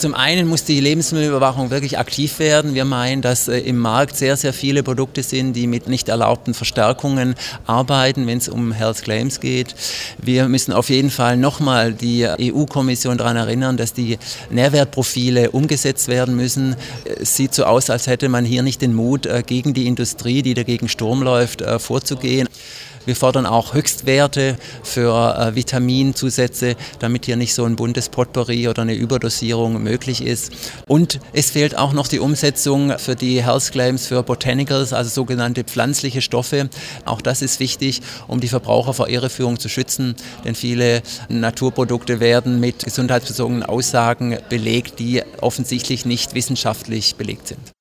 Zum einen muss die Lebensmittelüberwachung wirklich aktiv werden. Wir meinen, dass im Markt sehr, sehr viele Produkte sind, die mit nicht erlaubten Verstärkungen arbeiten, wenn es um Health Claims geht. Wir müssen auf jeden Fall nochmal die EU-Kommission daran erinnern, dass die Nährwertprofile umgesetzt werden müssen. Es sieht so aus, als hätte man hier nicht den Mut, gegen die Industrie, die dagegen Sturm läuft, vorzugehen. Wir fordern auch Höchstwerte für Vitaminzusätze, damit hier nicht so ein buntes Potpourri oder eine Überdosierung möglich ist. Und es fehlt auch noch die Umsetzung für die Health Claims für Botanicals, also sogenannte pflanzliche Stoffe. Auch das ist wichtig, um die Verbraucher vor Irreführung zu schützen, denn viele Naturprodukte werden mit gesundheitsbezogenen Aussagen belegt, die offensichtlich nicht wissenschaftlich belegt sind.